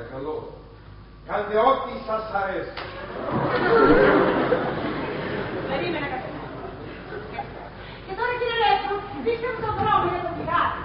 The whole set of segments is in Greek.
παρακαλώ. Κάντε ό,τι σας αρέσει. Περίμενα καθένα. Και τώρα κύριε Ρέτσο, δείξτε μου τον δρόμο για το πηγάδι.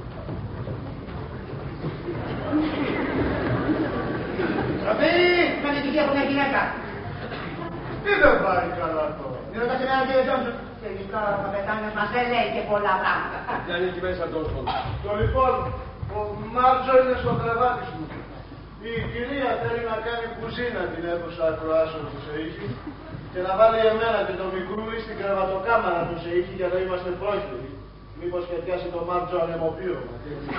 Τροφή, με ανησυχία από μια γυναίκα. Τι δεν πάει καλά τώρα. Μην ρωτάς εμένα κύριε Τζόνσον. Τελικά ο καπετάνιος μας δεν λέει και πολλά πράγματα. Τι ανήκει μέσα Τζόνσον. Το λοιπόν, ο Μάρτζο είναι στο κρεβάτι σου. Η κυρία θέλει να κάνει κουζίνα την αίθουσα ακροάσεων του ΣΕΙΧΙ και να βάλει εμένα και το μικρούλι στην κρεβατοκάμαρα του ΣΕΙΧΙ για να είμαστε πρόχειροι. Μήπως και πιάσει το Μάρτζο ανεμοπύρωμα.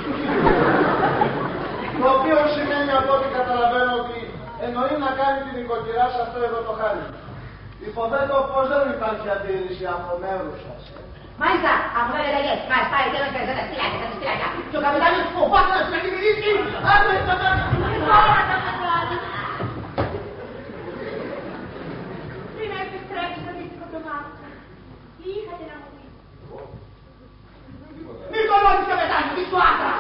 Το οποίο σημαίνει από ό,τι καταλαβαίνω ότι εννοεί να κάνει την νοικοκυρά σε αυτό εδώ το χάρι. Υποθέτω πως δεν υπάρχει αντίρρηση από μέρους σας. Μάλιστα, από τα λεγές, μας πάει τέλος και δεν τα στυλάκια. Και ο καπετάνιος ο Πάτρας να κυβερνήσει. Άκου το τώρα θα κάνει. Πριν επιστρέψει το δίσκο το Μάρτιο, τι είχατε να μου πείτε? Μη κολώνεις καπετάνιο, μη σου άντρας.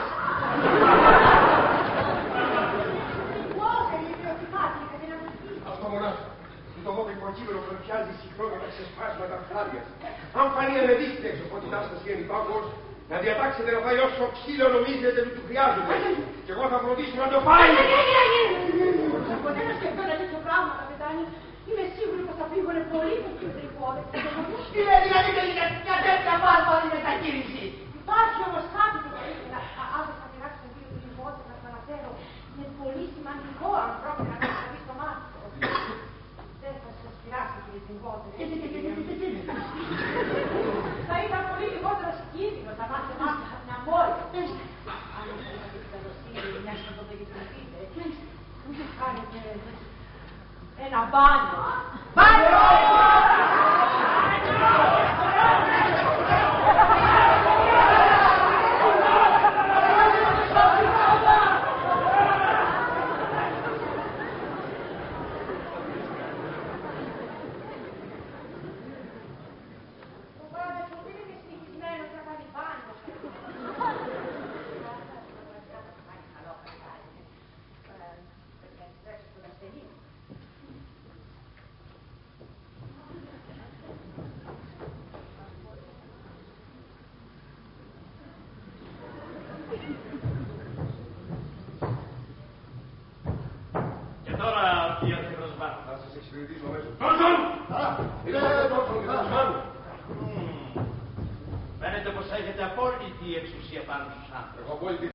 Αυτό μονάχα. Το δω υποκείμενο που πιάζει συγχρόνω τα ξεσπάσματα φλάδια. Αν φανεί ανεδείστε εξωπότητά σας κύριε Νιπάκος, να διατάξετε να πάει όσο ξύλο νομίζετε ότι του χρειάζεται. Και εγώ θα φροντίσω να το πάει. Ποτέ να σκεφτώ ένα τέτοιο πράγμα, καπετάνιο. Είμαι σίγουρη πως θα φύγουνε πολύ πιο γρήγορα. Τι λέει δηλαδή για τέτοια βάρβαρη μεταχείριση. Υπάρχει όμως κάτι που περίπτωνα. Άσε θα πειράξει τον κύριο Τριβότη να σας αναφέρω. Είναι πολύ σημαντικό αν πρόκειται να κατασταθεί στο μάτι. Δεν θα σας πειράξει κύριε Τριβότη. Θα ήταν πολύ λιγότερο κίνδυνο τα μάτια μας από την αμόρφη. Αν έχετε την καλοσύνη μιας να το δοκιμαστείτε, κάνετε ένα μπάνιο. Μπάνιο! Φαίνεται πως έχετε απόλυτη εξουσία πάνω στους άνθρωπους.